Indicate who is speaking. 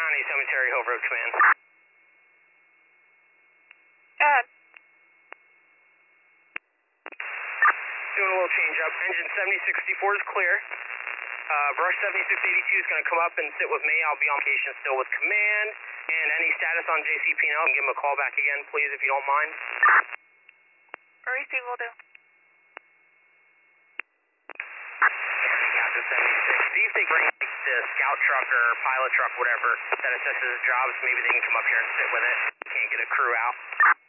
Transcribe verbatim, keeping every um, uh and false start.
Speaker 1: County Cemetery, Hove Road Command.
Speaker 2: Uh,
Speaker 1: Doing a little change up. Engine seventy sixty-four is clear. Uh, Brush seventy-six eighty-two is going to come up and sit with me. I'll be on location still with command. And any status on J C P N L, give him a call back again, please, if you don't mind.
Speaker 2: receive will do.
Speaker 1: Captain seventy-six, see if they bring like, the scout truck or pilot truck, whatever, that assesses jobs. Maybe they can come up here and sit with it. Can't get a crew out.